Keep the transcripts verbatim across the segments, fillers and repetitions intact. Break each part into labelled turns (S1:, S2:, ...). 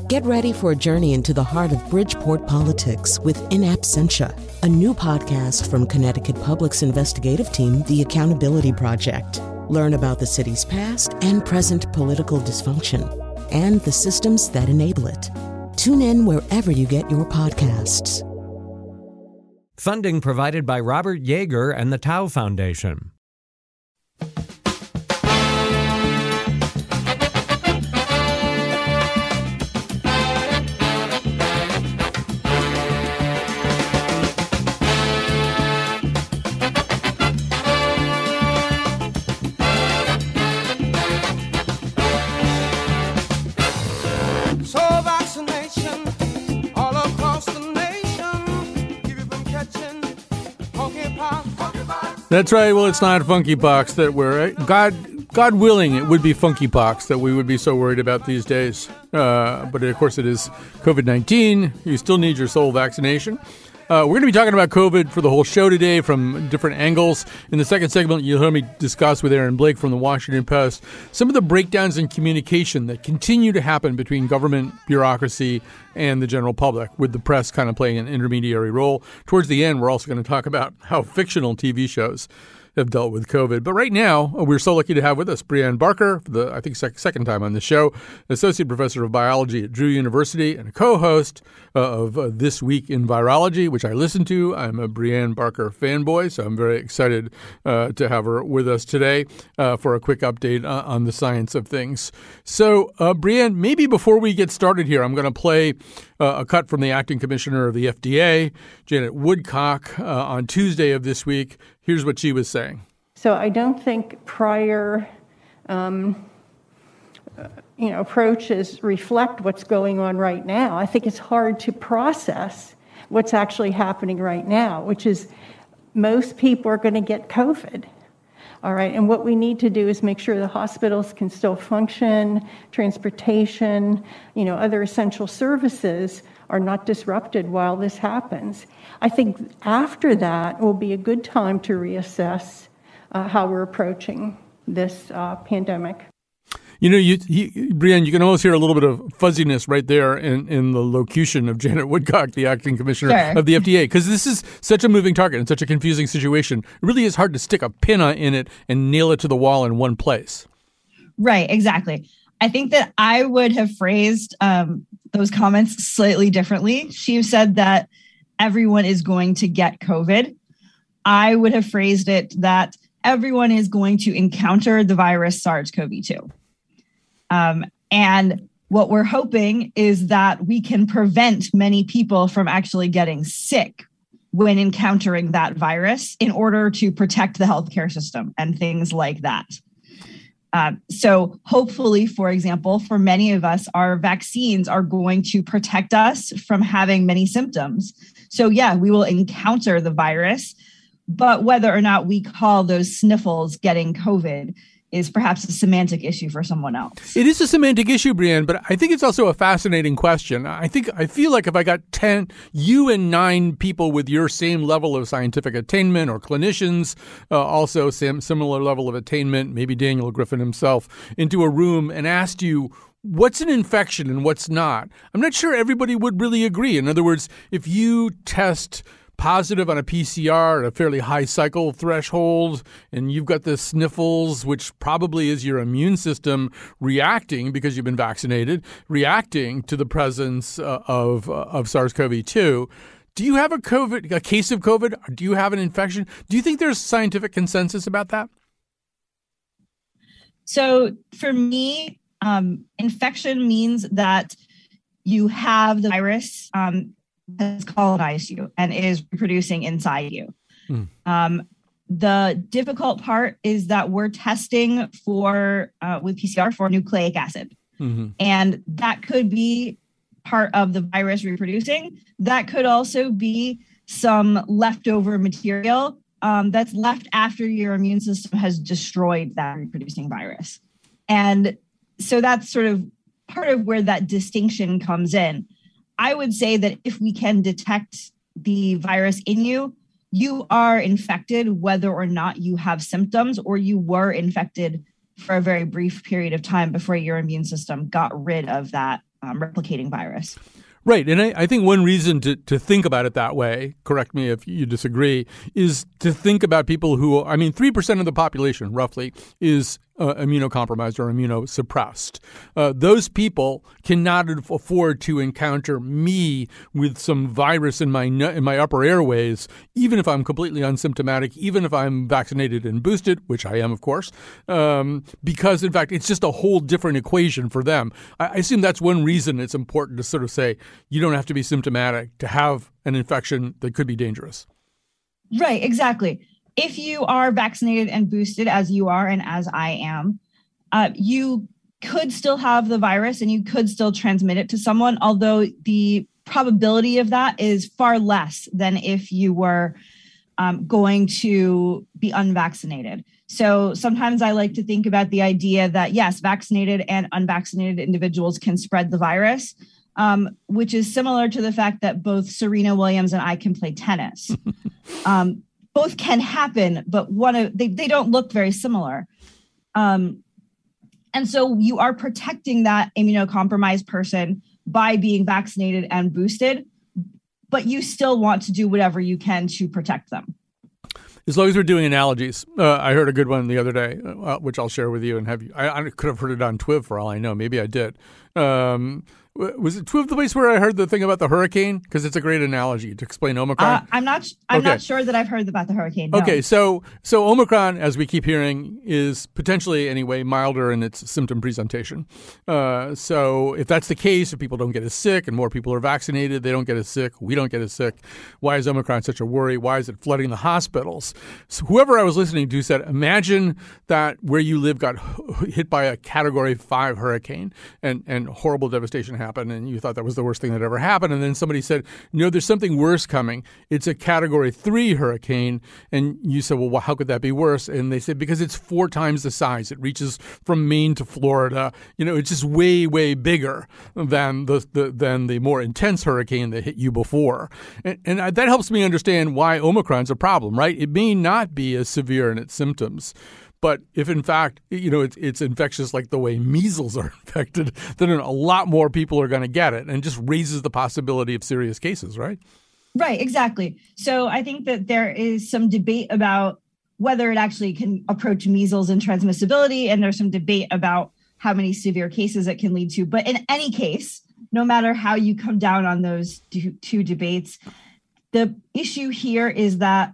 S1: Get ready for a journey into the heart of Bridgeport politics with In Absentia, a new podcast from Connecticut Public's investigative team, The Accountability Project. Learn about the city's past and present political dysfunction and the systems that enable it. Tune in wherever you get your podcasts.
S2: Funding provided by Robert Yeager and the Tao Foundation.
S3: That's right. Well, it's not funkypox that we're God. God willing, it would be funkypox that we would be so worried about these days. Uh, but of course, it is COVID nineteen. You still need your sole vaccination. Uh, we're going to be talking about COVID for the whole show today from different angles. In the second segment, you'll hear me discuss with Aaron Blake from the Washington Post some of the breakdowns in communication that continue to happen between government bureaucracy and the general public, with the press kind of playing an intermediary role. Towards the end, we're also going to talk about how fictional T V shows have dealt with COVID. But right now, we're so lucky to have with us Breanne Barker, for the I think sec- second time on the show, Associate Professor of Biology at Drew University and a co-host uh, of uh, This Week in Virology, which I listen to. I'm a Breanne Barker fanboy, so I'm very excited uh, to have her with us today uh, for a quick update uh, on the science of things. So, uh, Breanne, maybe before we get started here, I'm going to play uh, a cut from the acting commissioner of the F D A, Janet Woodcock, uh, on Tuesday of this week. Here's what she was saying.
S4: So I don't think prior, um, you know, approaches reflect what's going on right now. I think it's hard to process what's actually happening right now, which is most people are going to get COVID. All right, and what we need to do is make sure the hospitals can still function, transportation, you know, other essential services are not disrupted while this happens. I think after that will be a good time to reassess uh, how we're approaching this uh, pandemic.
S3: You know, you, you, Breanne, you can almost hear a little bit of fuzziness right there in, in the locution of Janet Woodcock, the acting commissioner sure. of the F D A, because this is such a moving target and such a confusing situation. It really is hard to stick a pin in it and nail it to the wall in one place.
S5: Right, exactly. I think that I would have phrased um, those comments slightly differently. She said that everyone is going to get COVID. I would have phrased it that everyone is going to encounter the virus SARS-C o V two. Um, and what we're hoping is that we can prevent many people from actually getting sick when encountering that virus in order to protect the healthcare system and things like that. Um, so hopefully, for example, for many of us, our vaccines are going to protect us from having many symptoms. So yeah, we will encounter the virus, but whether or not we call those sniffles getting COVID is perhaps a semantic issue for someone else.
S3: It is a semantic issue, Breanne, but I think it's also a fascinating question. I think I feel like if I got ten, you and nine people with your same level of scientific attainment, or clinicians, uh, also same similar level of attainment, maybe Daniel Griffin himself, into a room and asked you, what's an infection and what's not? I'm not sure everybody would really agree. In other words, if you test positive on a P C R at a fairly high cycle threshold, and you've got the sniffles, which probably is your immune system reacting because you've been vaccinated, reacting to the presence uh, of uh, of SARS-C o V two. Do you have a COVID, a case of COVID? Or do you have an infection? Do you think there's scientific consensus about that?
S5: So for me, um, infection means that you have the virus um, has colonized you and is reproducing inside you. Mm. Um, the difficult part is that we're testing for, uh, with P C R for nucleic acid. Mm-hmm. And that could be part of the virus reproducing. That could also be some leftover material um, that's left after your immune system has destroyed that reproducing virus. And so that's sort of part of where that distinction comes in. I would say that if we can detect the virus in you, you are infected whether or not you have symptoms, or you were infected for a very brief period of time before your immune system got rid of that um, replicating virus.
S3: Right. And I, I think one reason to, to think about it that way, correct me if you disagree, is to think about people who, I mean, three percent of the population roughly is uh, immunocompromised or immunosuppressed. Uh, those people cannot afford to encounter me with some virus in my in my upper airways, even if I'm completely unsymptomatic, even if I'm vaccinated and boosted, which I am, of course, um, because, in fact, it's just a whole different equation for them. I, I assume that's one reason it's important to sort of say you don't have to be symptomatic to have an infection that could be dangerous.
S5: Right, exactly. If you are vaccinated and boosted, as you are and as I am, uh, you could still have the virus and you could still transmit it to someone, although the probability of that is far less than if you were um, going to be unvaccinated. So sometimes I like to think about the idea that, yes, vaccinated and unvaccinated individuals can spread the virus, um, which is similar to the fact that both Serena Williams and I can play tennis. um, Both can happen, but one of they, they don't look very similar. Um, and so you are protecting that immunocompromised person by being vaccinated and boosted, but you still want to do whatever you can to protect them.
S3: As long as we're doing analogies, uh, I heard a good one the other day, uh, which I'll share with you and have you. I, I could have heard it on Twiv for all I know. Maybe I did. Um, Was it Twiv the place where I heard the thing about the hurricane? Because it's a great analogy to explain Omicron.
S5: Uh, I'm not. I'm
S3: okay.
S5: not sure that I've heard about the hurricane. No.
S3: Okay, so so Omicron, as we keep hearing, is potentially anyway milder in its symptom presentation. Uh, so if that's the case, if people don't get as sick and more people are vaccinated, they don't get as sick, we don't get as sick. Why is Omicron such a worry? Why is it flooding the hospitals? So whoever I was listening to said, imagine that where you live got hit by a Category Five hurricane and and horrible devastation happened. Happened and you thought that was the worst thing that ever happened. And then somebody said, no, there's something worse coming. It's a Category Three hurricane. And you said, well, how could that be worse? And they said, because it's four times the size. It reaches from Maine to Florida. You know, it's just way, way bigger than the, the than the more intense hurricane that hit you before. And, and that helps me understand why Omicron's a problem, right? It may not be as severe in its symptoms. But if, in fact, you know, it's, it's infectious like the way measles are infected, then a lot more people are going to get it and just raises the possibility of serious cases, right?
S5: Right, exactly. So I think that there is some debate about whether it actually can approach measles and transmissibility, and there's some debate about how many severe cases it can lead to. But in any case, no matter how you come down on those two, two debates, the issue here is that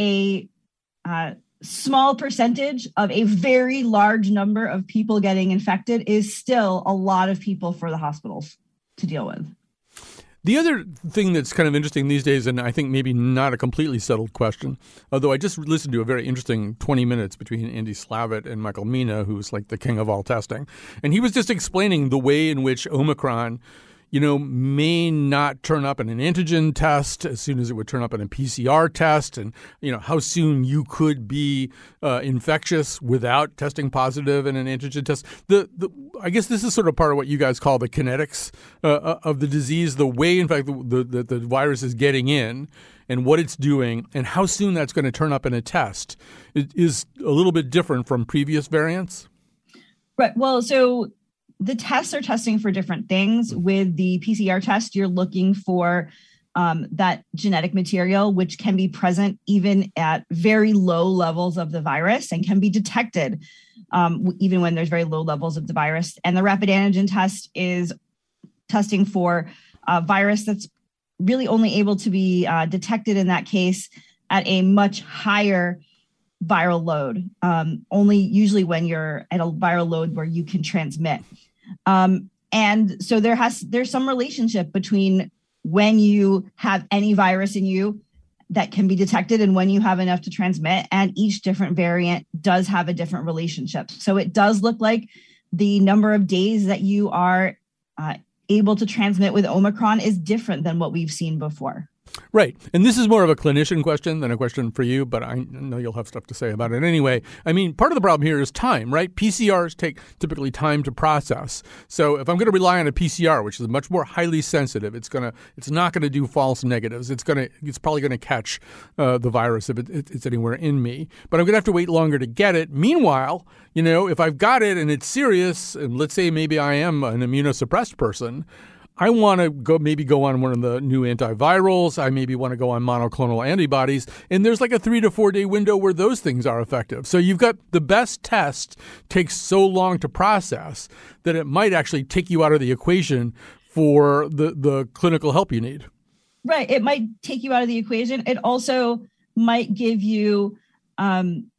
S5: a uh, small percentage of a very large number of people getting infected is still a lot of people for the hospitals to deal with.
S3: The other thing that's kind of interesting these days, and I think maybe not a completely settled question, although I just listened to a very interesting twenty minutes between Andy Slavitt and Michael Mina, who's like the king of all testing. And he was just explaining the way in which Omicron, you know, may not turn up in an antigen test as soon as it would turn up in a P C R test, and, you know, how soon you could be uh, infectious without testing positive in an antigen test. The, the I guess this is sort of part of what you guys call the kinetics uh, of the disease, the way, in fact, the, the, the virus is getting in and what it's doing and how soon that's going to turn up in a test. It is a little bit different from previous variants.
S5: Right. Well, so the tests are testing for different things. With the P C R test, you're looking for um, that genetic material, which can be present even at very low levels of the virus and can be detected um, even when there's very low levels of the virus. And the rapid antigen test is testing for a virus that's really only able to be uh, detected in that case at a much higher viral load, um, only usually when you're at a viral load where you can transmit. Um, and so there has there's some relationship between when you have any virus in you that can be detected and when you have enough to transmit, and each different variant does have a different relationship. So it does look like the number of days that you are uh, able to transmit with Omicron is different than what we've seen before.
S3: Right. And this is more of a clinician question than a question for you, but I know you'll have stuff to say about it anyway. I mean, part of the problem here is time, right? P C Rs take typically time to process. So if I'm going to rely on a P C R, which is much more highly sensitive, it's going to it's not going to do false negatives. It's going to it's probably going to catch uh, the virus if it, it, it's anywhere in me. But I'm going to have to wait longer to get it. Meanwhile, you know, if I've got it and it's serious, and let's say maybe I am an immunosuppressed person, I want to go maybe go on one of the new antivirals. I maybe want to go on monoclonal antibodies. And there's like a three to four day window where those things are effective. So you've got the best test takes so long to process that it might actually take you out of the equation for the, the clinical help you need.
S5: Right. It might take you out of the equation. It also might give you um,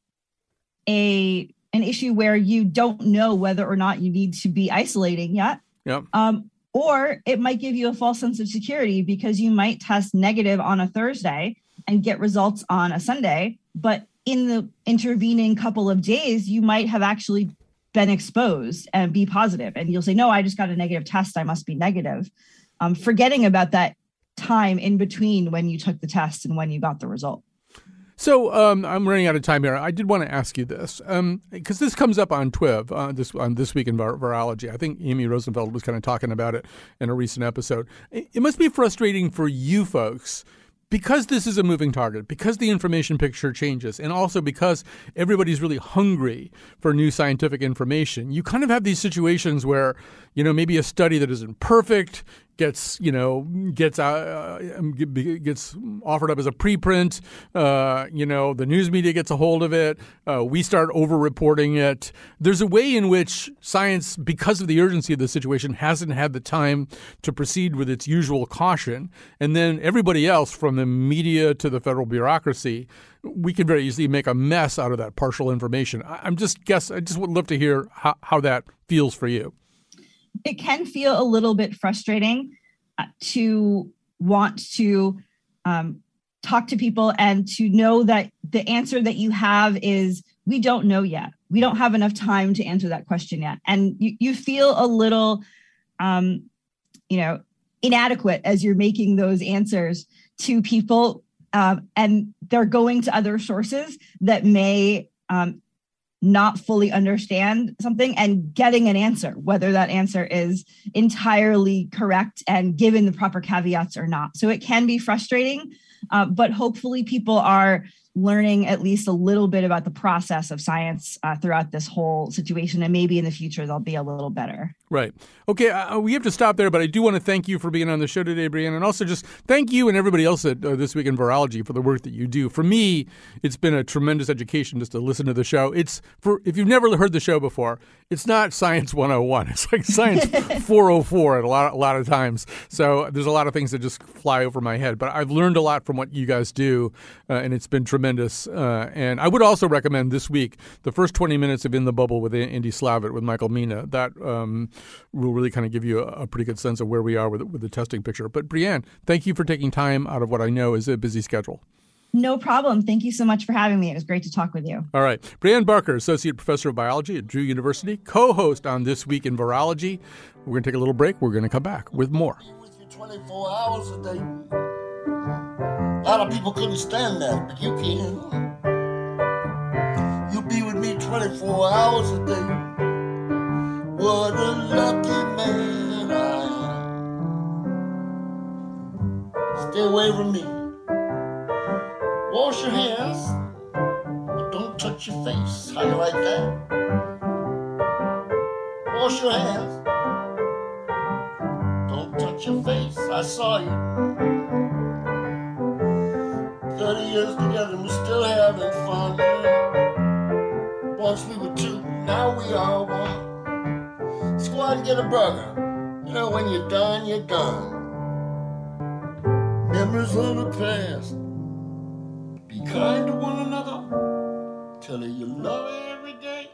S5: a an issue where you don't know whether or not you need to be isolating yet.
S3: Yep.
S5: Um, Or it might give you a false sense of security because you might test negative on a Thursday and get results on a Sunday. But in the intervening couple of days, you might have actually been exposed and be positive. And you'll say, no, I just got a negative test. I must be negative. Um, forgetting about that time in between when you took the test and when you got the result.
S3: So um, I'm running out of time here. I did want to ask you this because um, this comes up on Twiv uh, this on This Week in Vir- Virology. I think Amy Rosenfeld was kind of talking about it in a recent episode. It, it must be frustrating for you folks because this is a moving target, because the information picture changes, and also because everybody's really hungry for new scientific information. You kind of have these situations where, you know, maybe a study that isn't perfect gets, you know, gets uh, gets offered up as a preprint. Uh, you know, the news media gets a hold of it. Uh, we start over-reporting it. There's a way in which science, because of the urgency of the situation, hasn't had the time to proceed with its usual caution. And then everybody else, from the media to the federal bureaucracy, we can very easily make a mess out of that partial information. I, I'm just guess. I just would love to hear how, how that feels for you.
S5: It can feel a little bit frustrating uh, to want to um, talk to people and to know that the answer that you have is, we don't know yet. We don't have enough time to answer that question yet. And you, you feel a little, um, you know, inadequate as you're making those answers to people. Um, and they're going to other sources that may um, not fully understand something and getting an answer, whether that answer is entirely correct and given the proper caveats or not. So it can be frustrating, uh, but hopefully people are learning at least a little bit about the process of science uh, throughout this whole situation. And maybe in the future, they'll be a little better.
S3: Right. Okay, uh, we have to stop there, but I do want to thank you for being on the show today, Brianne, and also just thank you and everybody else at uh, This Week in Virology for the work that you do. For me, it's been a tremendous education just to listen to the show. It's for if you've never heard the show before, it's not Science one oh one. It's like Science four oh four at a lot, a lot of times. So there's a lot of things that just fly over my head, but I've learned a lot from what you guys do, uh, and it's been tremendous. Uh, and I would also recommend this week the first twenty minutes of In the Bubble with Andy Slavitt with Michael Mina. That um, will really kind of give you a, a pretty good sense of where we are with, with the testing picture. But Brianne, thank you for taking time out of what I know is a busy schedule.
S5: No problem. Thank you so much for having me. It was great to talk with you.
S3: All right. Brianne Barker, Associate Professor of Biology at Drew University, co-host on This Week in Virology. We're going to take a little break. We're going to come back with more.
S6: twenty-four hours a day. A lot of people couldn't stand that, but you can. You be with me twenty-four hours a day. What a lucky man I am. Stay away from me. Wash your hands, but don't touch your face. How you like that? Wash your hands. Don't touch your face. I saw you. Thirty years together, we're still having fun. Once we were two, now we are one. Let's go out and get a burger. You know, when you're done, you're done. Memories of the past. Be kind to one another. Tell her you love her every day.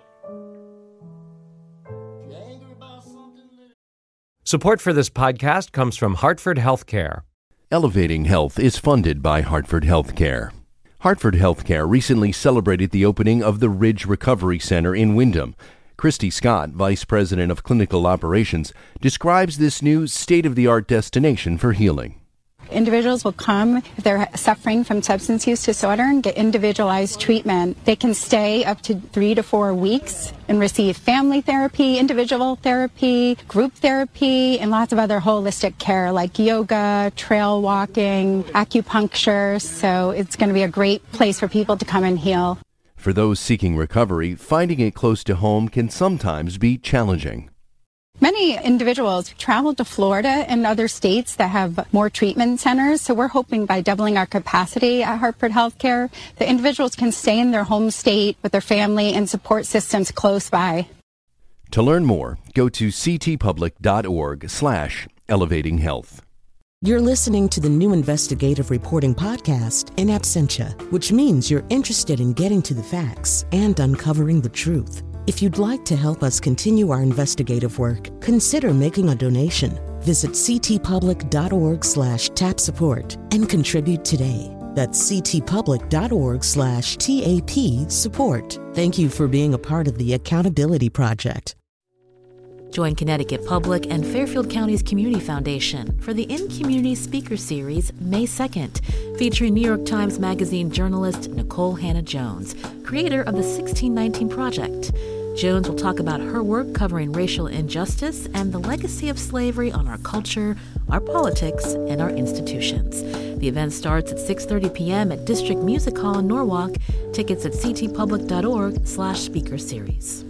S6: If you're angry about something.
S2: Support for this podcast comes from Hartford Healthcare.
S7: Elevating Health is funded by Hartford Healthcare. Hartford Healthcare recently celebrated the opening of the Ridge Recovery Center in Windham. Christy Scott, Vice President of Clinical Operations, describes this new state-of-the-art destination for healing.
S8: Individuals will come if they're suffering from substance use disorder and get individualized treatment. They can stay up to three to four weeks and receive family therapy, individual therapy, group therapy, and lots of other holistic care like yoga, trail walking, acupuncture. So it's going to be a great place for people to come and heal.
S7: For those seeking recovery, finding it close to home can sometimes be challenging.
S8: Many individuals travel to Florida and other states that have more treatment centers, so we're hoping by doubling our capacity at Hartford Healthcare, the individuals can stay in their home state with their family and support systems close by.
S7: To learn more, go to ctpublic.org slash elevating health.
S1: You're listening to the new investigative reporting podcast, In Absentia, which means you're interested in getting to the facts and uncovering the truth. If you'd like to help us continue our investigative work, consider making a donation. Visit ctpublic.org slash tap support and contribute today. That's ctpublic.org slash TAP support. Thank you for being a part of the Accountability Project.
S9: Join Connecticut Public and Fairfield County's Community Foundation for the In Community Speaker Series May second, featuring New York Times Magazine journalist Nicole Hannah-Jones, creator of the sixteen nineteen Project. Jones will talk about her work covering racial injustice and the legacy of slavery on our culture, our politics, and our institutions. The event starts at six thirty p.m. at District Music Hall in Norwalk. Tickets at ctpublic.org slash speaker series.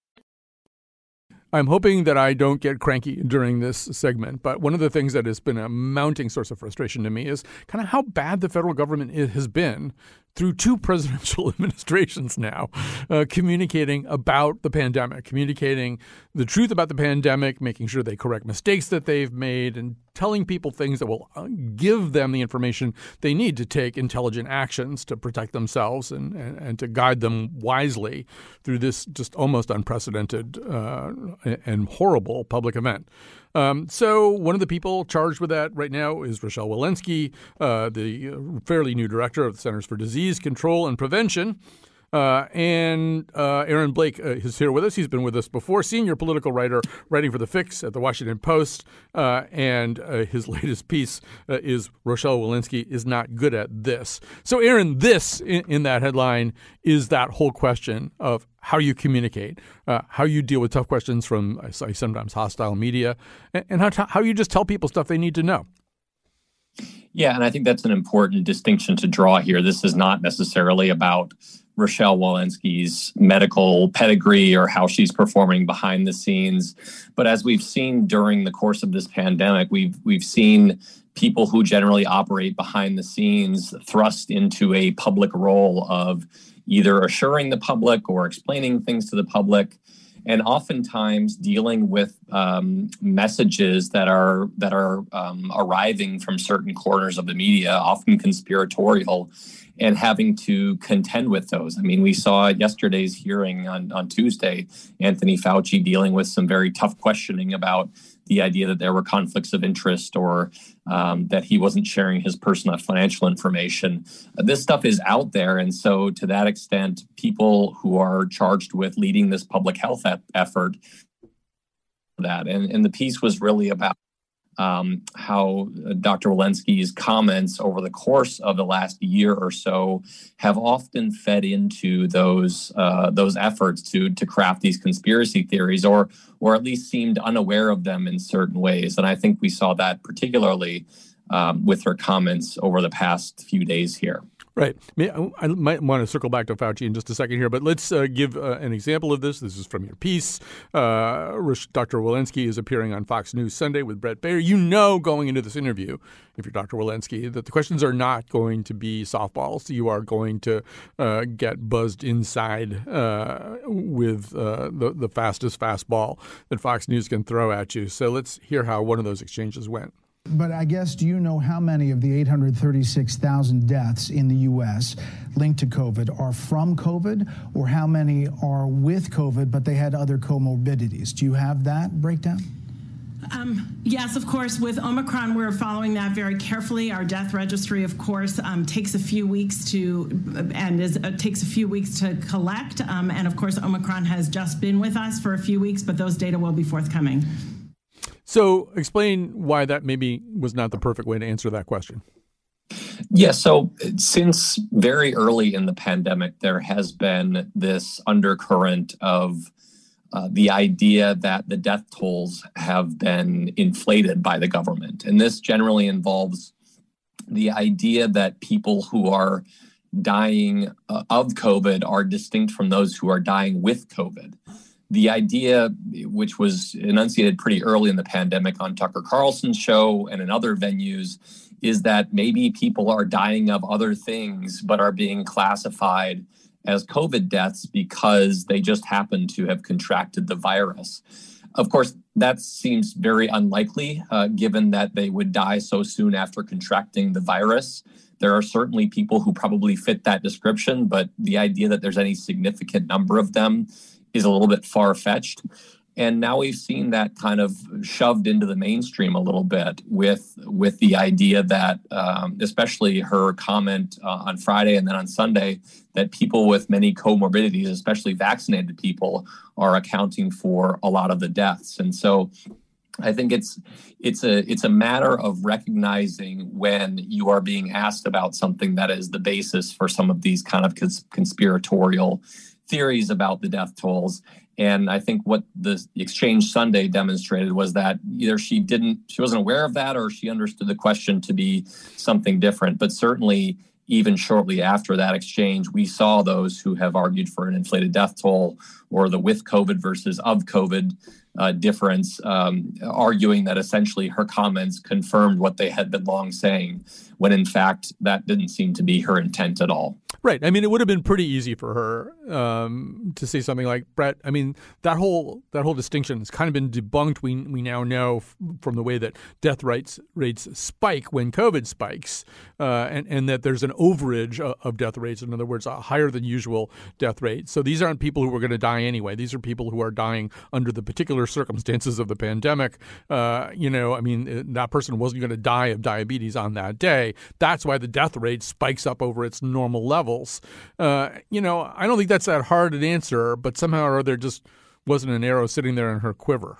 S3: I'm hoping that I don't get cranky during this segment, but one of the things that has been a mounting source of frustration to me is kind of how bad the federal government has been through two presidential administrations now, uh, communicating about the pandemic, communicating the truth about the pandemic, making sure they correct mistakes that they've made, and telling people things that will give them the information they need to take intelligent actions to protect themselves and, and, and to guide them wisely through this just almost unprecedented uh, and horrible public event. Um, so one of the people charged with that right now is Rochelle Walensky, uh, the fairly new director of the Centers for Disease Control and Prevention. Uh, and uh, Aaron Blake uh, is here with us. He's been with us before, senior political writer writing for The Fix at The Washington Post. Uh, and uh, his latest piece uh, is Rochelle Walensky is not good at this. So, Aaron, this in, in that headline is that whole question of how you communicate, uh, how you deal with tough questions from I say, sometimes hostile media, and, and how, t- how you just tell people stuff they need to know.
S10: Yeah, and I think that's an important distinction to draw here. This is not necessarily about Rochelle Walensky's medical pedigree or how she's performing behind the scenes. But as we've seen during the course of this pandemic, we've we've seen people who generally operate behind the scenes thrust into a public role of either assuring the public or explaining things to the public, and oftentimes dealing with um, messages that are that are um, arriving from certain corners of the media, often conspiratorial, and having to contend with those. I mean, we saw at yesterday's hearing on, on Tuesday, Anthony Fauci dealing with some very tough questioning about the idea that there were conflicts of interest or um, that he wasn't sharing his personal financial information. Uh, this stuff is out there. And so to that extent, people who are charged with leading this public health e- effort, that. And, and the piece was really about Um, how Doctor Walensky's comments over the course of the last year or so have often fed into those uh, those efforts to to craft these conspiracy theories, or or at least seemed unaware of them in certain ways. And I think we saw that particularly um, with her comments over the past few days here.
S3: Right. I might want to circle back to Fauci in just a second here, but let's uh, give uh, an example of this. This is from your piece. Uh, Doctor Walensky is appearing on Fox News Sunday with Bret Baier. You know going into this interview, if you're Doctor Walensky, that the questions are not going to be softballs. You are going to uh, get buzzed inside uh, with uh, the, the fastest fastball that Fox News can throw at you. So let's hear how one of those exchanges went.
S11: But I guess, do you know how many of the eight hundred thirty-six thousand deaths in the U S linked to COVID are from COVID, or how many are with COVID, but they had other comorbidities? Do you have that breakdown?
S12: Um, yes, of course. With Omicron, we're following that very carefully. Our death registry, of course, um, takes a few weeks to and is, uh, takes a few weeks to collect. Um, and of course, Omicron has just been with us for a few weeks, but those data will be forthcoming.
S3: So explain why that maybe was not the perfect way to answer that question.
S10: Yeah, so since very early in the pandemic, there has been this undercurrent of uh, the idea that the death tolls have been inflated by the government. And this generally involves the idea that people who are dying uh, of COVID are distinct from those who are dying with COVID. The idea, which was enunciated pretty early in the pandemic on Tucker Carlson's show and in other venues, is that maybe people are dying of other things but are being classified as COVID deaths because they just happen to have contracted the virus. Of course, that seems very unlikely, uh, given that they would die so soon after contracting the virus. There are certainly people who probably fit that description, but the idea that there's any significant number of them is a little bit far-fetched. And now we've seen that kind of shoved into the mainstream a little bit with with the idea that, um, especially her comment uh, on Friday and then on Sunday, that people with many comorbidities, especially vaccinated people, are accounting for a lot of the deaths. And so I think it's it's a it's a matter of recognizing when you are being asked about something that is the basis for some of these kind of cons- conspiratorial theories about the death tolls. And I think what the exchange Sunday demonstrated was that either she didn't, she wasn't aware of that, or she understood the question to be something different. But certainly, even shortly after that exchange, we saw those who have argued for an inflated death toll or the with COVID versus of COVID uh, difference, um, arguing that essentially her comments confirmed what they had been long saying, when in fact that didn't seem to be her intent at all.
S3: Right. I mean, it would have been pretty easy for her um, to say something like, Brett, I mean, that whole that whole distinction has kind of been debunked. We we now know f- from the way that death rates rates spike when COVID spikes, uh, and, and that there's an overage of, of death rates. In other words, a higher than usual death rate. So these aren't people who are going to die anyway. These are people who are dying under the particular circumstances of the pandemic. Uh, you know, I mean, that person wasn't going to die of diabetes on that day. That's why the death rate spikes up over its normal level. Uh, you know, I don't think that's that hard an answer, but somehow or other just wasn't an arrow sitting there in her quiver.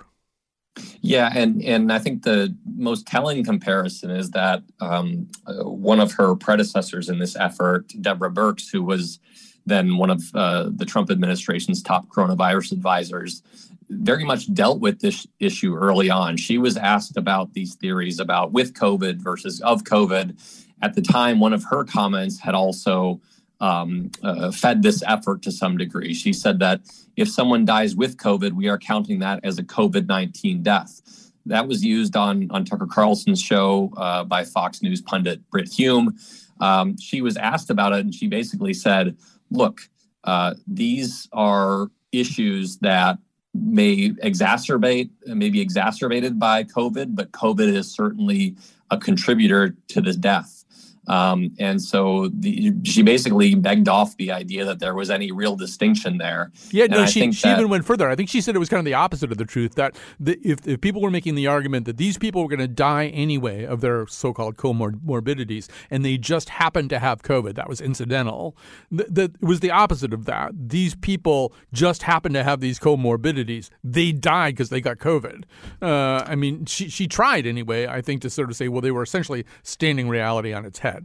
S10: Yeah, and and I think the most telling comparison is that um, uh, one of her predecessors in this effort, Deborah Birx, who was then one of uh, the Trump administration's top coronavirus advisors, very much dealt with this issue early on. She was asked about these theories about with COVID versus of COVID. At the time, one of her comments had also Um, uh, fed this effort to some degree. She said that if someone dies with COVID, we are counting that as a COVID nineteen death. That was used on, on Tucker Carlson's show uh, by Fox News pundit Brit Hume. Um, she was asked about it, and she basically said, look, uh, these are issues that may exacerbate, may be exacerbated by COVID, but COVID is certainly a contributor to this death. Um, and so the, she basically begged off the idea that there was any real distinction there.
S3: Yeah,
S10: and
S3: no,
S10: I
S3: she,
S10: think
S3: she
S10: that,
S3: even went further. I think she said it was kind of the opposite of the truth, that the, if, if people were making the argument that these people were going to die anyway of their so-called comorbidities, and they just happened to have COVID, that was incidental, th- that it was the opposite of that. These people just happened to have these comorbidities. They died because they got COVID. Uh, I mean, she, she tried anyway, I think, to sort of say, well, they were essentially standing reality on its head.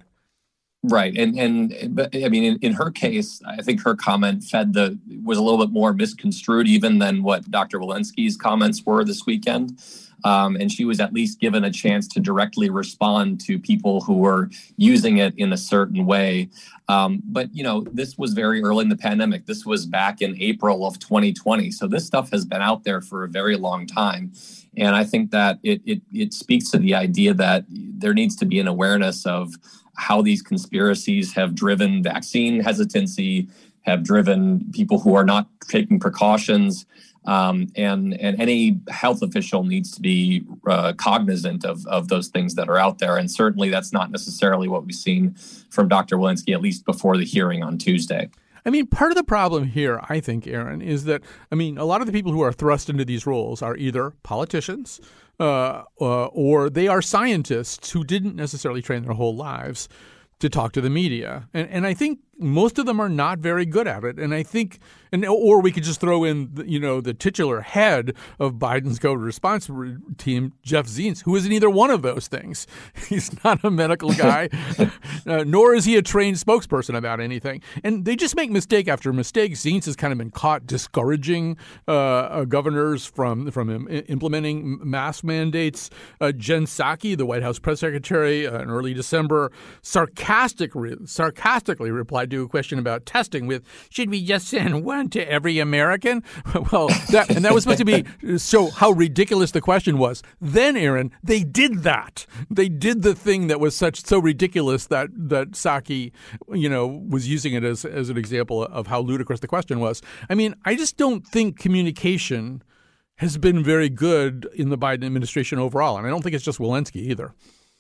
S10: Right. And, and but I mean, in, in her case, I think her comment fed the was a little bit more misconstrued even than what Doctor Walensky's comments were this weekend. Um, and she was at least given a chance to directly respond to people who were using it in a certain way. Um, but, you know, this was very early in the pandemic. This was back in April of twenty twenty. So this stuff has been out there for a very long time. And I think that it it, it speaks to the idea that there needs to be an awareness of how these conspiracies have driven vaccine hesitancy, have driven people who are not taking precautions. Um, and, and any health official needs to be uh, cognizant of, of those things that are out there. And certainly that's not necessarily what we've seen from Doctor Walensky, at least before the hearing on Tuesday.
S3: I mean, part of the problem here, I think, Aaron, is that, I mean, a lot of the people who are thrust into these roles are either politicians uh, uh, or they are scientists who didn't necessarily train their whole lives to talk to the media. And, and I think most of them are not very good at it. And I think, and or we could just throw in, the, you know, the titular head of Biden's COVID response team, Jeff Zients, who isn't either one of those things. He's not a medical guy, uh, nor is he a trained spokesperson about anything. And they just make mistake after mistake. Zients has kind of been caught discouraging uh, uh, governors from from im- implementing mask mandates. Uh, Jen Psaki, the White House press secretary, uh, in early December, sarcastic re- sarcastically replied to a question about testing with, "Should we just send one to every American?" Well, that, and that was supposed to be show how ridiculous the question was. Then, Aaron, they did that. They did the thing that was such so ridiculous that that Psaki, you know, was using it as as an example of how ludicrous the question was. I mean, I just don't think communication has been very good in the Biden administration overall, and I don't think it's just Walensky either.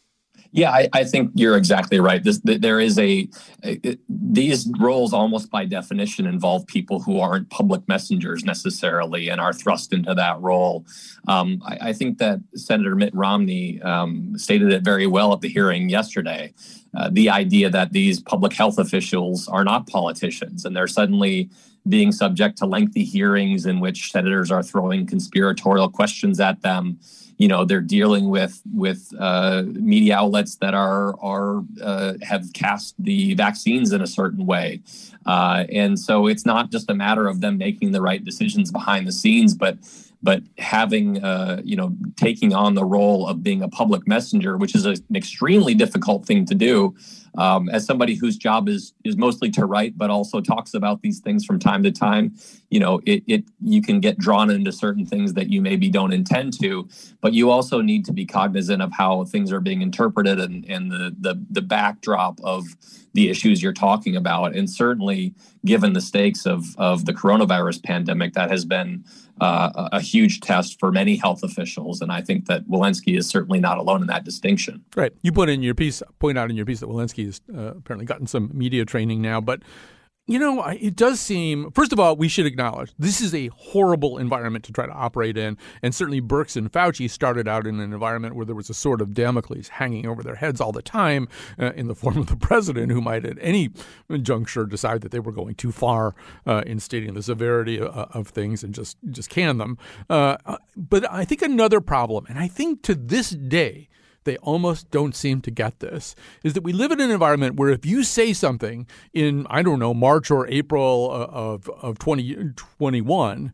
S10: Yeah, I, I think you're exactly right. This, there is a, a these roles almost by definition involve people who aren't public messengers necessarily and are thrust into that role. Um, I, I think that Senator Mitt Romney um, stated it very well at the hearing yesterday. Uh, the idea that these public health officials are not politicians and they're suddenly being subject to lengthy hearings in which senators are throwing conspiratorial questions at them. You know, they're dealing with with uh, media outlets that are are uh, have cast the vaccines in a certain way, uh, and so it's not just a matter of them making the right decisions behind the scenes, but but having uh, you know taking on the role of being a public messenger, which is a, an extremely difficult thing to do. Um, as somebody whose job is is mostly to write, but also talks about these things from time to time, you know, it, it you can get drawn into certain things that you maybe don't intend to, but you also need to be cognizant of how things are being interpreted and, and the, the the backdrop of the issues you're talking about. And certainly, given the stakes of of the coronavirus pandemic, that has been uh, a huge test for many health officials. And I think that Walensky is certainly not alone in that distinction.
S3: Right. You put in your piece, point out in your piece that Walensky has uh, apparently gotten some media training now, but you know, it does seem, first of all, we should acknowledge this is a horrible environment to try to operate in. And certainly Birx and Fauci started out in an environment where there was a sword of Damocles hanging over their heads all the time uh, in the form of the president, who might at any juncture decide that they were going too far uh, in stating the severity of, of things and just, just can them. Uh, but I think another problem, and I think to this day, they almost don't seem to get this, is that we live in an environment where if you say something in, I don't know, March or April of of twenty twenty-one,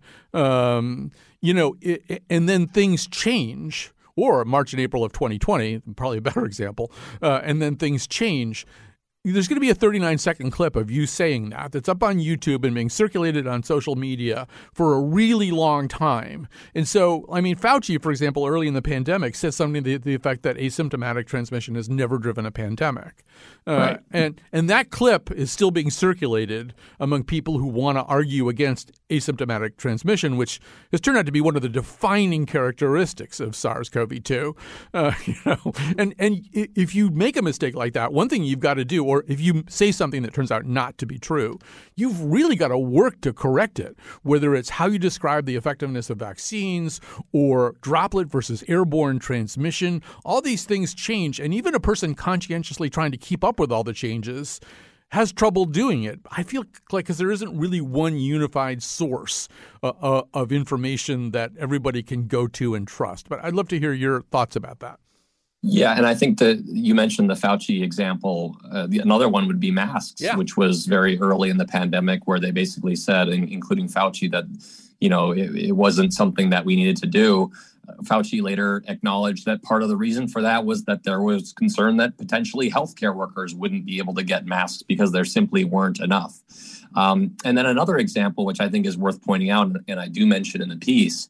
S3: um, you know, it, and then things change, or March and April of twenty twenty, probably a better example, uh, and then things change, there's going to be a thirty-nine second clip of you saying that that's up on YouTube and being circulated on social media for a really long time. And so, I mean, Fauci, for example, early in the pandemic said something to the effect that asymptomatic transmission has never driven a pandemic. Uh, right. And and that clip is still being circulated among people who want to argue against asymptomatic transmission, which has turned out to be one of the defining characteristics of SARS-C o V two. Uh, you know, and and if you make a mistake like that, one thing you've got to do, or if you say something that turns out not to be true, you've really got to work to correct it, whether it's how you describe the effectiveness of vaccines or droplet versus airborne transmission. All these things change, and even a person conscientiously trying to keep up with all the changes has trouble doing it. I feel like because there isn't really one unified source uh, uh, of information that everybody can go to and trust. But I'd love to hear your thoughts about that.
S10: Yeah, and I think that you mentioned the Fauci example. Uh, the, another one would be masks, yeah. which was very early in the pandemic, where they basically said, including Fauci, that you know it, it wasn't something that we needed to do. Uh, Fauci later acknowledged that part of the reason for that was that there was concern that potentially healthcare workers wouldn't be able to get masks because there simply weren't enough. Um, and then another example, which I think is worth pointing out, and I do mention in the piece,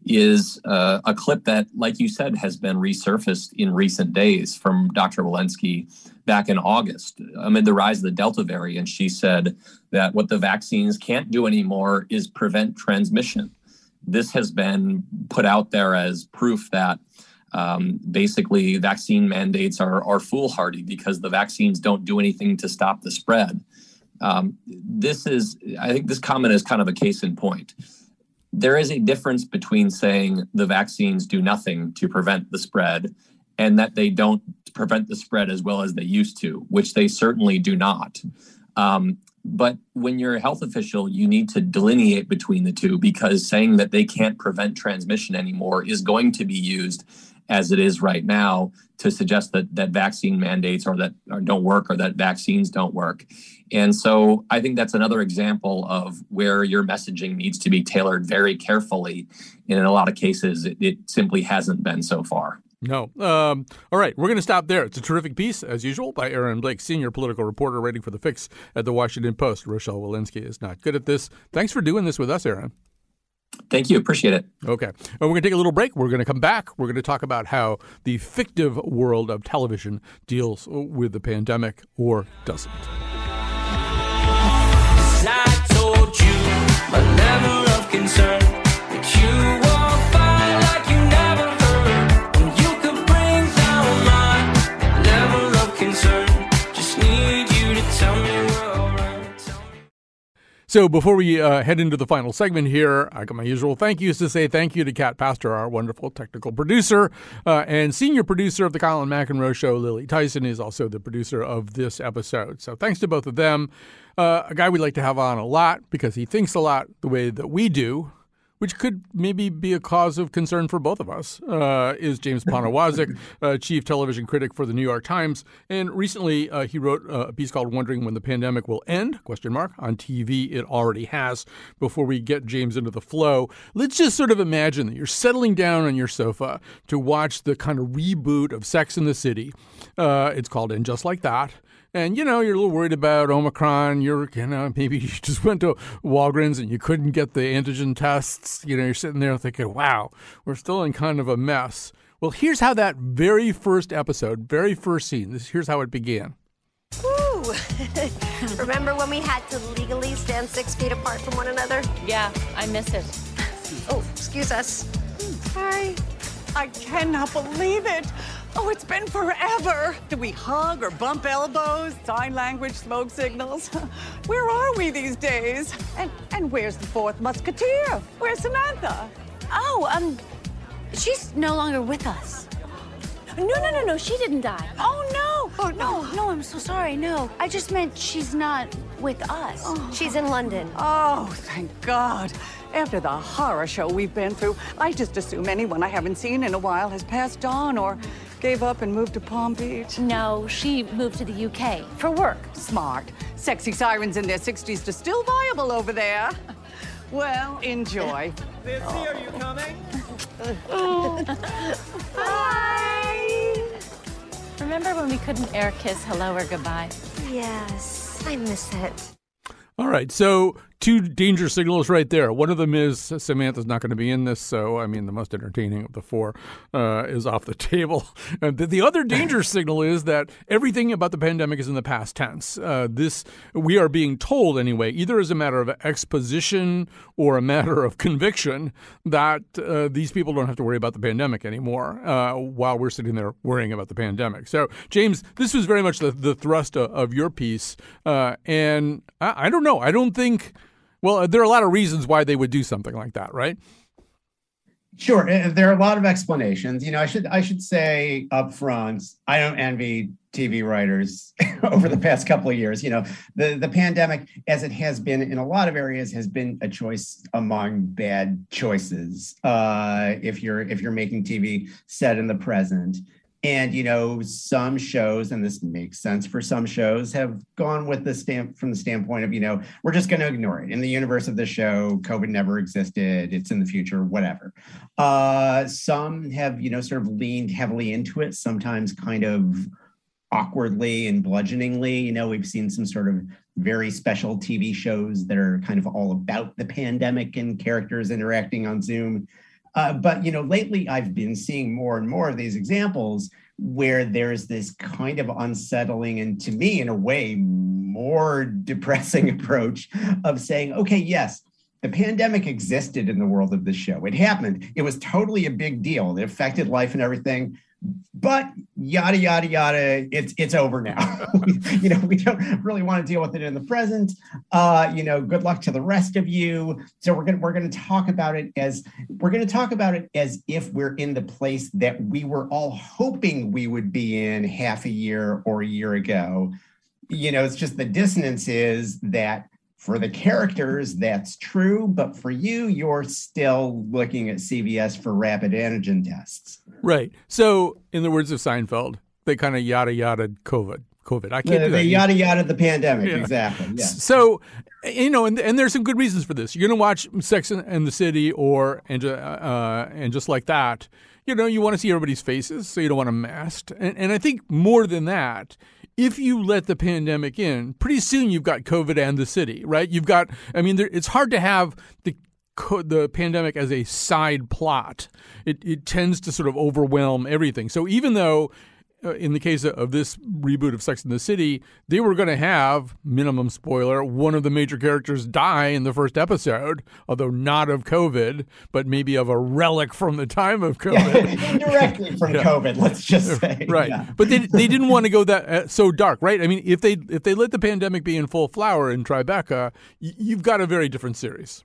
S10: is uh, a clip that, like you said, has been resurfaced in recent days from Doctor Walensky back in August. Amid the rise of the Delta variant, she said that what the vaccines can't do anymore is prevent transmission. This has been put out there as proof that um, basically vaccine mandates are, are foolhardy because the vaccines don't do anything to stop the spread. Um, this is, I think this comment is kind of a case in point. There is a difference between saying the vaccines do nothing to prevent the spread and that they don't prevent the spread as well as they used to, which they certainly do not. Um, But when you're a health official, you need to delineate between the two, because saying that they can't prevent transmission anymore is going to be used, as it is right now, to suggest that that vaccine mandates or that or don't work or that vaccines don't work. And so I think that's another example of where your messaging needs to be tailored very carefully. And in a lot of cases, it, it simply hasn't been so far.
S3: No. Um, all right. We're going to stop there. It's a terrific piece, as usual, by Aaron Blake, senior political reporter writing for The Fix at The Washington Post. Rochelle Walensky is not good at this. Thanks for doing this with us, Aaron.
S10: Thank you. Appreciate it.
S3: Okay. And we're going to take a little break. We're going to come back. We're going to talk about how the fictive world of television deals with the pandemic or doesn't.
S13: I told you my level of concern that you won't find like you never heard. And you could bring down my level of concern. Just need you to tell me we're all right.
S3: So before we uh, head into the final segment here, I got my usual thank yous to say. Thank you to Kat Pastor, our wonderful technical producer, uh, and senior producer of the Colin McEnroe Show. Lily Tyson is also the producer of this episode. So thanks to both of them. Uh, a guy we'd like to have on a lot because he thinks a lot the way that we do, which could maybe be a cause of concern for both of us, uh, is James Poniewozik, uh, chief television critic for the New York Times. And recently uh, he wrote a piece called Wondering When the Pandemic Will End, question mark. On T V, it already has. Before we get James into the flow, let's just sort of imagine that you're settling down on your sofa to watch the kind of reboot of Sex and the City. Uh, it's called And Just Like That. And, you know, you're a little worried about Omicron. You're, you know, maybe you just went to Walgreens and you couldn't get the antigen tests. You know, you're sitting there thinking, wow, we're still in kind of a mess. Well, here's how that very first episode, very first scene, this here's how it began.
S14: Woo! Remember when we had to legally stand six feet apart from one another?
S15: Yeah, I miss it.
S14: Oh, excuse us. Sorry.
S16: I cannot believe it. Oh, it's been forever. Do we hug or bump elbows, sign language, smoke signals? Where are we these days? And and where's the fourth musketeer? Where's Samantha?
S15: Oh, um, she's no longer with us. No, no, no, no, she didn't die.
S16: Oh, no.
S15: Oh, no, no, I'm so sorry. No, I just meant she's not with us.
S14: Oh. She's in London.
S16: Oh, thank God. After the horror show we've been through, I just assume anyone I haven't seen in a while has passed on or gave up and moved to Palm Beach.
S15: No, she moved to the U K for work.
S16: Smart. Sexy sirens in their sixties are still viable over there. Well, enjoy.
S13: Sissy, oh. Are you coming?
S15: Hi. Remember when we couldn't air kiss hello or goodbye?
S14: Yes, I miss it.
S3: All right, so two danger signals right there. One of them is Samantha's not going to be in this, so, I mean, the most entertaining of the four uh, is off the table. And the other danger signal is that everything about the pandemic is in the past tense. Uh, this, we are being told anyway, either as a matter of exposition or a matter of conviction, that uh, these people don't have to worry about the pandemic anymore uh, while we're sitting there worrying about the pandemic. So, James, this was very much the, the thrust of, of your piece. Uh, and I, I don't know. I don't think... Well, there are a lot of reasons why they would do something like that, right?
S17: Sure. There are a lot of explanations. You know, I should I should say up front, I don't envy T V writers over the past couple of years. You know, the, the pandemic, as it has been in a lot of areas, has been a choice among bad choices. Uh, if you're if you're making T V set in the present. And, you know, some shows, and this makes sense for some shows, have gone with the stamp from the standpoint of, you know, we're just going to ignore it. In the universe of the show, COVID never existed. It's in the future, whatever. Uh, some have, you know, sort of leaned heavily into it, sometimes kind of awkwardly and bludgeoningly. You know, we've seen some sort of very special T V shows that are kind of all about the pandemic and characters interacting on Zoom. Uh, but, you know, lately I've been seeing more and more of these examples where there's this kind of unsettling and, to me, in a way, more depressing approach of saying, okay, yes, the pandemic existed in the world of this show. It happened. It was totally a big deal. It affected life and everything. But yada, yada, yada, it's it's over now. You know, we don't really want to deal with it in the present. Uh, you know, good luck to the rest of you. So we're gonna we're gonna talk about it as we're gonna talk about it as if we're in the place that we were all hoping we would be in half a year or a year ago. you know, it's just the dissonance is that for the characters, that's true. But for you, you're still looking at C V S for rapid antigen tests.
S3: Right. So in the words of Seinfeld, they kind of yada yada COVID. COVID. I can't
S17: the,
S3: do that.
S17: They yada yada the pandemic.
S3: Yeah.
S17: Exactly. Yes.
S3: So, you know, and, and there's some good reasons for this. You're going to watch Sex and the City or and, uh, and just like that. You know, you want to see everybody's faces, so you don't want them masked. And, and I think more than that, if you let the pandemic in, pretty soon you've got COVID and the city, right? You've got, I mean, there, it's hard to have the the pandemic as a side plot. It, it tends to sort of overwhelm everything. So even though uh, in the case of this reboot of Sex and the City, they were going to have, minimum spoiler, one of the major characters die in the first episode, although not of COVID, but maybe of a relic from the time of COVID.
S17: Yeah, indirectly from yeah. COVID, let's just say.
S3: Right.
S17: Yeah.
S3: But they they didn't want to go that uh, so dark, right? I mean, if they if they let the pandemic be in full flower in Tribeca, y- you've got a very different series.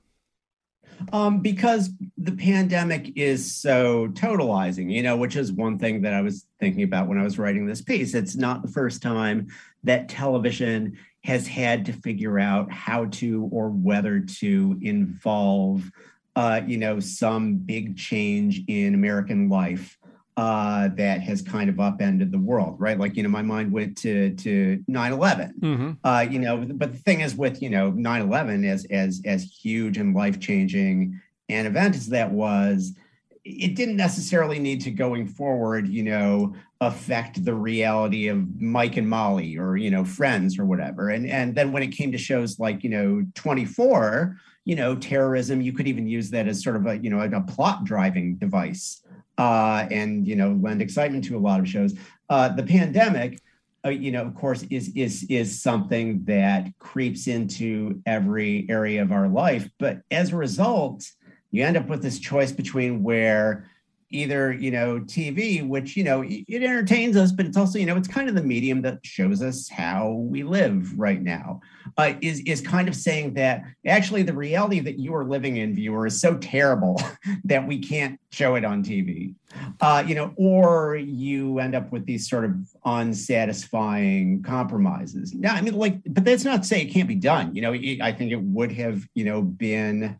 S17: Um, because the pandemic is so totalizing, you know, which is one thing that I was thinking about when I was writing this piece. It's not the first time that television has had to figure out how to or whether to involve, uh, you know, some big change in American life uh, that has kind of upended the world, right? Like, you know, my mind went to to nine eleven, mm-hmm. uh, you know, but the thing is with, you know, nine eleven as as as huge and life-changing an event as that was, it didn't necessarily need to going forward, you know, affect the reality of Mike and Molly or, you know, Friends or whatever. And and then when it came to shows like, you know, twenty-four, you know, terrorism, you could even use that as sort of a, you know, a, a plot driving device. Uh, and, you know, lend excitement to a lot of shows. Uh, the pandemic, uh, you know, of course, is is is something that creeps into every area of our life. But as a result, you end up with this choice between where either, you know, T V, which, you know, it, it entertains us, but it's also, you know, it's kind of the medium that shows us how we live right now, uh, is, is kind of saying that actually the reality that you are living in, viewer, is so terrible that we can't show it on T V. Uh, you know, or you end up with these sort of unsatisfying compromises. Now, I mean, like, but that's not to say it can't be done. You know, it, I think it would have, you know, been,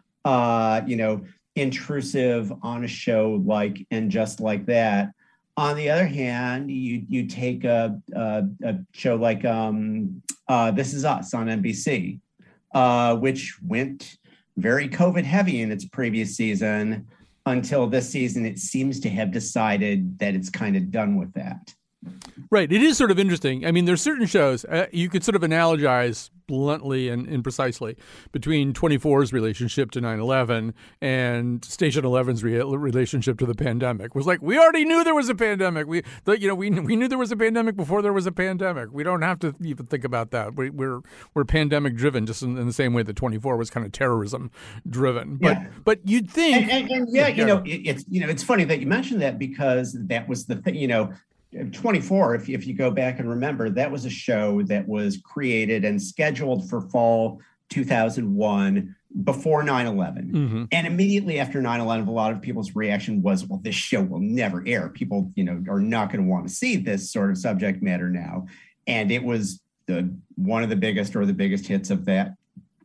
S17: uh, you know, intrusive on a show like And Just Like That. On the other hand, you you take a a, a show like um, uh, This Is Us on N B C, uh, which went very COVID heavy in its previous season until this season. It seems to have decided that it's kind of done with that.
S3: Right. It is sort of interesting. I mean, there's certain shows uh, you could sort of analogize bluntly and, and precisely between twenty-four's relationship to nine eleven and Station eleven's re- relationship to the pandemic. It was like, we already knew there was a pandemic. We, the, you know, we we knew there was a pandemic before there was a pandemic. We don't have to even think about that. We, we're we're pandemic driven, just in, in the same way that twenty-four was kind of terrorism driven. But
S17: yeah.
S3: but you'd think,
S17: and, and, and yeah, yeah, you know, it, it's you know, it's funny that you mentioned that because that was the thing, you know. twenty-four, if, if you go back and remember, that was a show that was created and scheduled for fall two thousand one before nine eleven. Mm-hmm. And immediately after nine eleven, a lot of people's reaction was, well, this show will never air. People, you know, are not going to want to see this sort of subject matter now. And it was the one of the biggest or the biggest hits of that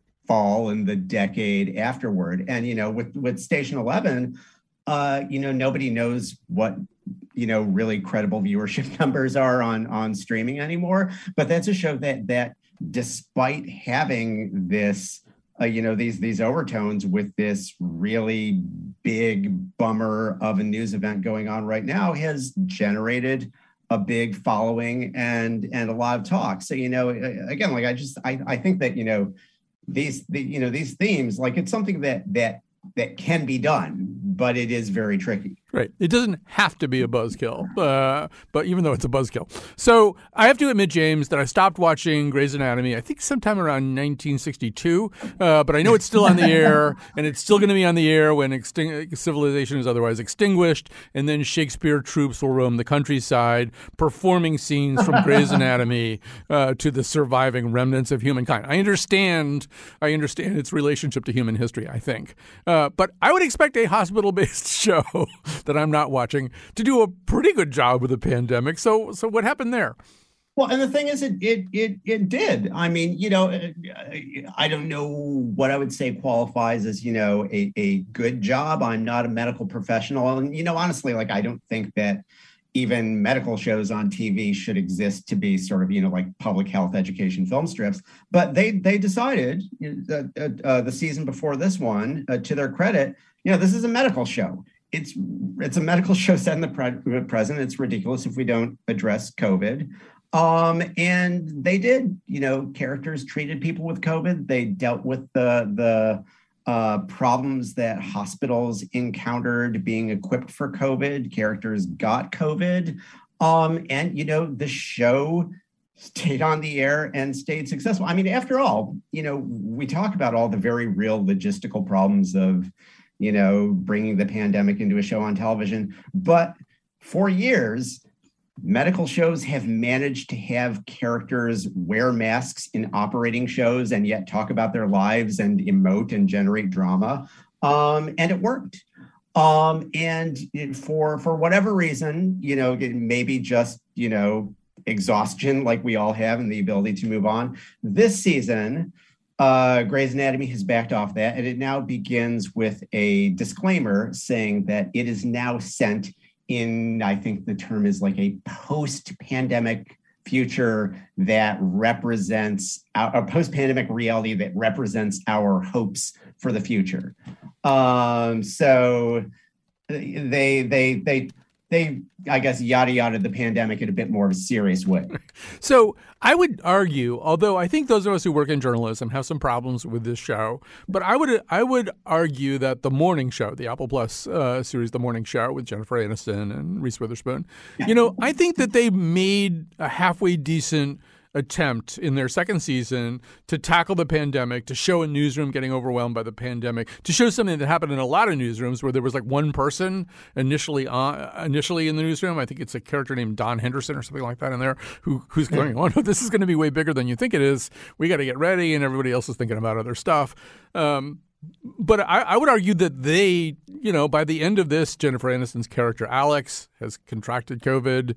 S17: fall and the decade afterward. And, you know, with, with Station eleven, uh, you know, nobody knows what you know, really credible viewership numbers are on, on streaming anymore. But that's a show that, that despite having this, uh, you know, these, these overtones with this really big bummer of a news event going on right now, has generated a big following and, and a lot of talk. So, you know, again, like I just, I, I think that, you know, these, the, you know, these themes, like it's something that, that, that can be done, but it is very tricky.
S3: Right. It doesn't have to be a buzzkill, uh, but even though it's a buzzkill. So I have to admit, James, that I stopped watching Grey's Anatomy, I think sometime around nineteen sixty-two, uh, but I know it's still on the air, and it's still going to be on the air when exting- civilization is otherwise extinguished, and then Shakespeare troops will roam the countryside, performing scenes from Grey's Anatomy uh, to the surviving remnants of humankind. I understand, I understand its relationship to human history, I think. Uh, but I would expect a hospital-based show that I'm not watching to do a pretty good job with the pandemic. So, so what happened there?
S17: Well, and the thing is, it it it it did. I mean, you know, I don't know what I would say qualifies as, you know, a, a good job. I'm not a medical professional. And, you know, honestly, like, I don't think that even medical shows on T V should exist to be sort of, you know, like public health education film strips. But they they decided that uh, the season before this one, uh, to their credit, you know, this is a medical show. It's it's a medical show set in the pre- present. It's ridiculous if we don't address COVID. Um, and they did, you know, characters treated people with COVID. They dealt with the the uh, problems that hospitals encountered being equipped for COVID. Characters got COVID. Um, and, you know, the show stayed on the air and stayed successful. I mean, after all, you know, we talk about all the very real logistical problems of, you know, bringing the pandemic into a show on television. But for years, medical shows have managed to have characters wear masks in operating shows and yet talk about their lives and emote and generate drama. Um, and it worked. Um, and it, for for whatever reason, you know, maybe just, you know, exhaustion like we all have and the ability to move on. This season, uh, Grey's Anatomy has backed off that, and it now begins with a disclaimer saying that it is now sent in, I think the term is like a post-pandemic future that represents our, a post-pandemic reality that represents our hopes for the future. Um, so they, they, they, they, I guess, yada yada the pandemic in a bit more of a serious way.
S3: So I would argue, although I think those of us who work in journalism have some problems with this show, but I would I would argue that the morning show, the Apple Plus uh, series, The Morning Show with Jennifer Aniston and Reese Witherspoon, you know, I think that they made a halfway decent attempt in their second season to tackle the pandemic, to show a newsroom getting overwhelmed by the pandemic, to show something that happened in a lot of newsrooms where there was like one person initially on, initially in the newsroom. I think it's a character named Don Henderson or something like that in there who who's going, oh no, this is going to be way bigger than you think it is. We got to get ready, and everybody else is thinking about other stuff. Um, But I, I would argue that they, you know, by the end of this, Jennifer Aniston's character Alex has contracted COVID,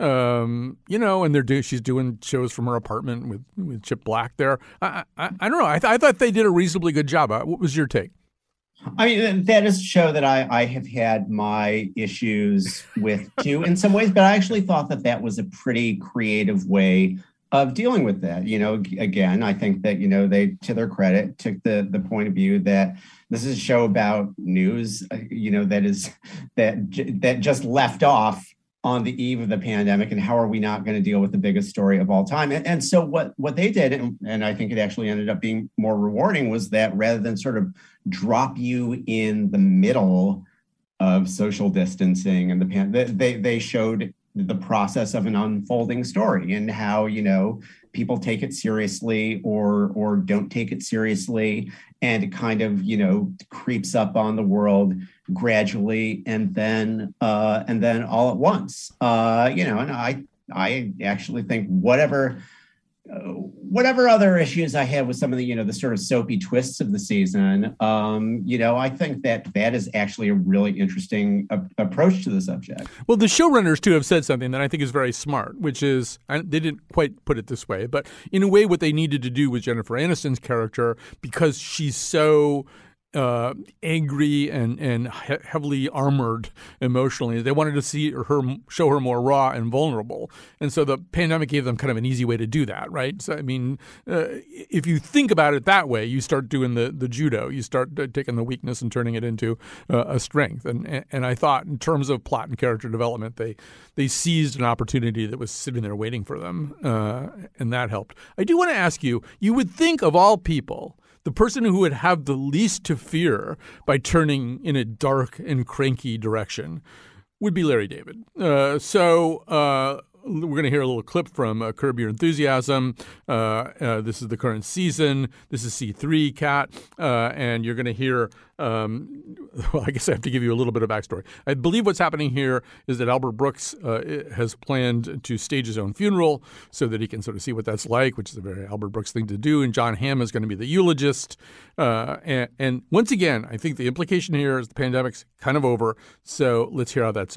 S3: um, you know, and they're doing, she's doing shows from her apartment with, with Chip Black there. I, I, I don't know. I, th- I thought they did a reasonably good job. What was your take?
S17: I mean, that is a show that I, I have had my issues with too in some ways, but I actually thought that that was a pretty creative way of dealing with that. You know, again, I think that, you know, they, to their credit, took the the point of view that this is a show about news, you know, that is that that just left off on the eve of the pandemic, and how are we not going to deal with the biggest story of all time? And, and so what what they did, and, and I think it actually ended up being more rewarding, was that rather than sort of drop you in the middle of social distancing and the pan, they they showed the process of an unfolding story and how, you know, people take it seriously or or don't take it seriously, and it kind of, you know, creeps up on the world gradually and then uh, and then all at once. Uh, you know, and I I actually think whatever uh, whatever other issues I had with some of the, you know, the sort of soapy twists of the season, um, you know, I think that that is actually a really interesting a- approach to the subject.
S3: Well, the showrunners, too, have said something that I think is very smart, which is, I, they didn't quite put it this way, but in a way what they needed to do with Jennifer Aniston's character, because she's so uh, angry and and he- heavily armored emotionally, they wanted to see her show her more raw and vulnerable. And so the pandemic gave them kind of an easy way to do that, right? So, I mean, uh, if you think about it that way, you start doing the, the judo. You start uh, taking the weakness and turning it into uh, a strength. And and I thought in terms of plot and character development, they they seized an opportunity that was sitting there waiting for them, uh, and that helped. I do want to ask you, you would think of all people, the person who would have the least to fear by turning in a dark and cranky direction would be Larry David. Uh, so uh, we're going to hear a little clip from uh, Curb Your Enthusiasm. Uh, uh, this is the current season. This is C three, Kat. Uh, and you're going to hear, um, well, I guess I have to give you a little bit of backstory. I believe what's happening here is that Albert Brooks uh, has planned to stage his own funeral so that he can sort of see what that's like, which is a very Albert Brooks thing to do. And John Hamm is going to be the eulogist. Uh, and, and once again, I think the implication here is the pandemic's kind of over. So let's hear how that sounds.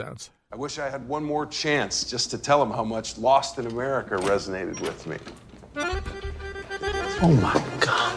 S18: I wish I had one more chance just to tell him how much Lost in America resonated with me.
S6: Oh my God.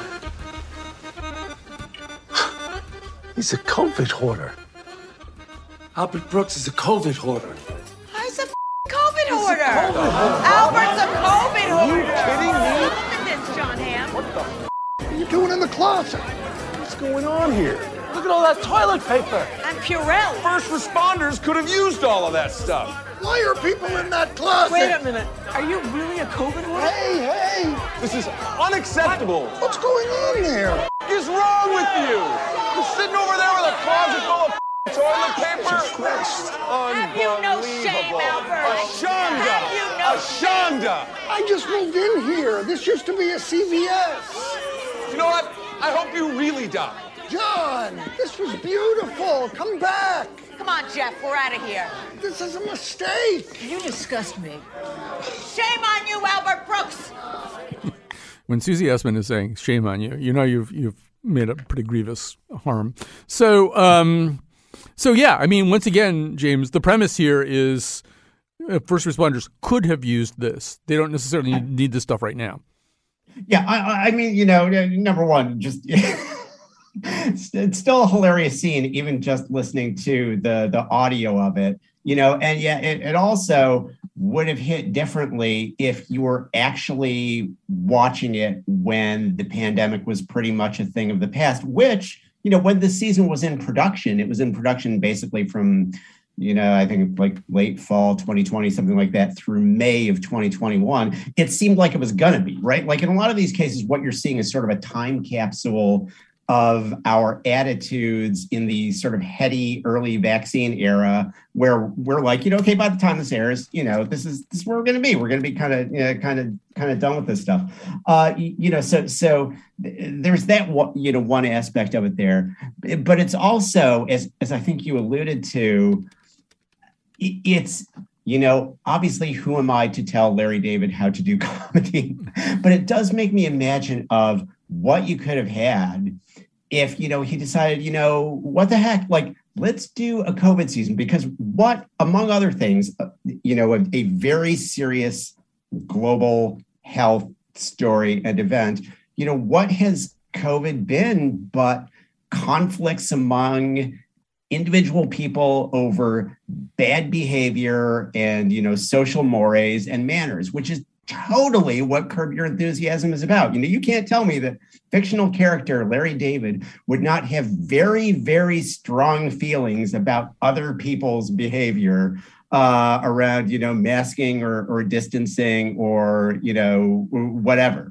S6: He's a COVID hoarder. Albert Brooks is a COVID hoarder.
S19: He's a COVID hoarder. Albert's a COVID hoarder.
S6: Are you kidding me?
S19: Look at this, John Hamm.
S6: What the f- are you doing in the closet? What's going on here? Look at all that toilet paper.
S19: And Purell.
S18: First responders could have used all of that stuff.
S6: Why are people in that closet?
S19: Wait a minute. Are you really a COVID hoarder?
S6: Hey, hey.
S18: This is unacceptable.
S6: What's going on here?
S18: What is wrong with you? You're sitting over there with a closet full of toilet paper?
S6: Jesus Christ.
S19: Have you no shame, Albert?
S18: Ashanda.
S19: Have you no
S18: Ashanda.
S6: I just moved in here. This used to be a C V S.
S18: You know what? I hope you really die.
S6: John, this was beautiful. Come back.
S19: Come on, Jeff. We're out of here.
S6: This is a mistake.
S19: You disgust me. Shame on you, Albert Brooks.
S3: When Susie Essman is saying "shame on you," you know you've you've made a pretty grievous harm. So, um, so yeah, I mean, once again, James, the premise here is uh, first responders could have used this. They don't necessarily need, need this stuff right now.
S17: Yeah, I, I mean, you know, number one, just it's still a hilarious scene, even just listening to the the audio of it, you know, and yeah, it, it also would have hit differently if you were actually watching it when the pandemic was pretty much a thing of the past, which, you know, when the season was in production, it was in production basically from, you know, I think like late fall twenty twenty, something like that, through May of twenty twenty-one. It seemed like it was going to be, right? Like in a lot of these cases, what you're seeing is sort of a time capsule of our attitudes in the sort of heady early vaccine era, where we're like, you know, okay, by the time this airs, you know, this is this is where we're going to be. We're going to be kind of, you know, kind of, kind of done with this stuff. Uh, you know, so so there's that, you know, one aspect of it there, but it's also, as as I think you alluded to, it's, you know, obviously, who am I to tell Larry David how to do comedy? But it does make me imagine of what you could have had if, you know, he decided, you know, what the heck, like, let's do a COVID season, because what, among other things, you know, a, a very serious global health story and event, you know, what has COVID been but conflicts among individual people over bad behavior and, you know, social mores and manners, which is totally what Curb Your Enthusiasm is about. You know, you can't tell me that fictional character Larry David would not have very, very strong feelings about other people's behavior uh, around, you know, masking or, or distancing or, you know, whatever.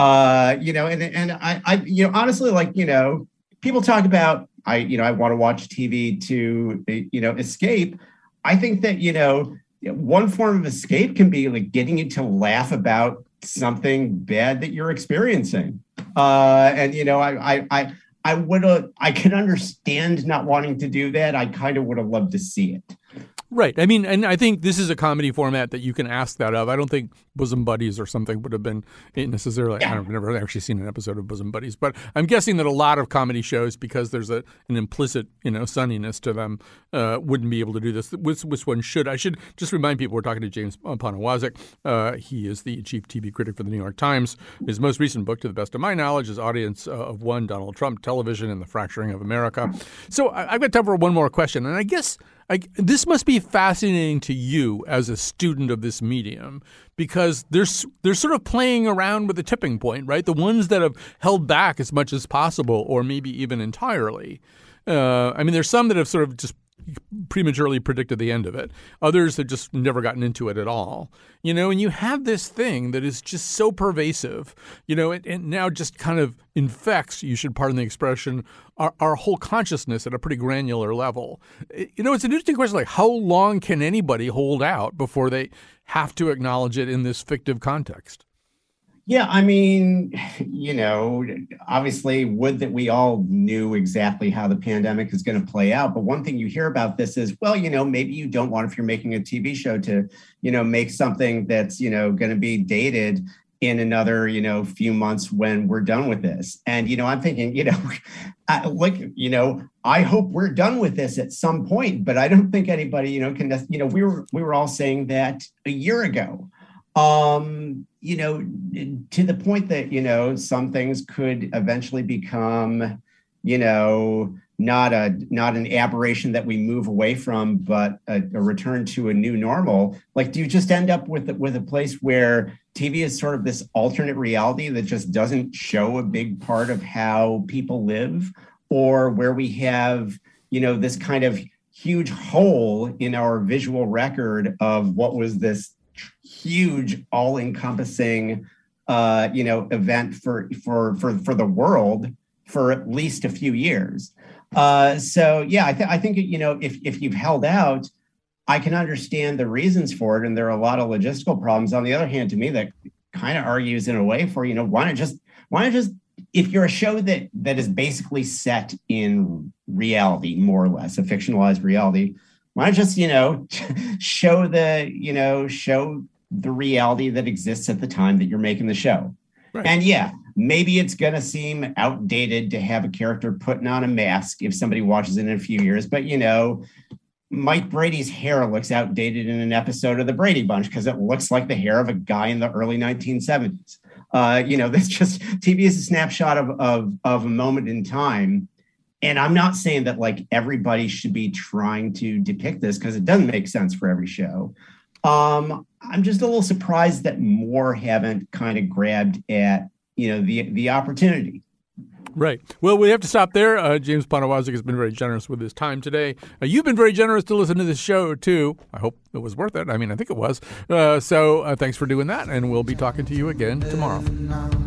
S17: Uh, you know, and and I, I, you know, honestly, like, you know, people talk about, I, you know, I want to watch T V to, you know, escape. I think that, you know, one form of escape can be like getting you to laugh about something bad that you're experiencing. Uh, and, you know, I, I, I, I would have, I can understand not wanting to do that. I kind of would have loved to see it.
S3: Right. I mean, and I think this is a comedy format that you can ask that of. I don't think Bosom Buddies or something would have been necessarily, yeah. I've never actually seen an episode of Bosom Buddies, but I'm guessing that a lot of comedy shows, because there's a, an implicit, you know, sunniness to them, uh, wouldn't be able to do this. Which, which one should? I should just remind people we're talking to James Poniewozik. Uh, he is the chief T V critic for the New York Times. His most recent book, to the best of my knowledge, is Audience uh, of One, Donald Trump, Television and the Fracturing of America. So I, I've got time for one more question. And I guess I, this must be fascinating to you as a student of this medium, because there's they're sort of playing around with the tipping point, right? The ones that have held back as much as possible, or maybe even entirely. Uh, I mean, there's some that have sort of just prematurely predicted the end of it. Others have just never gotten into it at all. You know, and you have this thing that is just so pervasive, you know, and, and now just kind of infects, you should pardon the expression, our, our whole consciousness at a pretty granular level. You know, it's an interesting question, like how long can anybody hold out before they have to acknowledge it in this fictive context?
S17: Yeah, I mean, you know, obviously would that we all knew exactly how the pandemic is going to play out. But one thing you hear about this is, well, you know, maybe you don't want, if you're making a T V show, to, you know, make something that's, you know, going to be dated in another, you know, few months when we're done with this. And, you know, I'm thinking, you know, I, look, you know, I hope we're done with this at some point, but I don't think anybody, you know, can, you know, we were, we were all saying that a year ago, um, you know, to the point that, you know, some things could eventually become, you know, not a not an aberration that we move away from, but a, a return to a new normal. Like, do you just end up with with a place where T V is sort of this alternate reality that just doesn't show a big part of how people live, or where we have, you know, this kind of huge hole in our visual record of what was this huge, all-encompassing, uh, you know, event for for for for the world for at least a few years. Uh, so, yeah, I, th- I think, you know, if, if you've held out, I can understand the reasons for it. And there are a lot of logistical problems. On the other hand, to me, that kind of argues in a way for, you know, why not just, why not just, if you're a show that that is basically set in reality, more or less, a fictionalized reality, why not just, you know, show the, you know, show the reality that exists at the time that you're making the show. Right. And yeah, maybe it's going to seem outdated to have a character putting on a mask if somebody watches it in a few years. But, you know, Mike Brady's hair looks outdated in an episode of The Brady Bunch because it looks like the hair of a guy in the early nineteen seventies. Uh, you know, that's just, T V is a snapshot of, of, of a moment in time. And I'm not saying that, like, everybody should be trying to depict this because it doesn't make sense for every show. Um, I'm just a little surprised that more haven't kind of grabbed at, you know, the the opportunity.
S3: Right. Well, we have to stop there. Uh, James Poniewozik has been very generous with his time today. Uh, you've been very generous to listen to this show, too. I hope it was worth it. I mean, I think it was. Uh, so uh, thanks for doing that, and we'll be talking to you again tomorrow.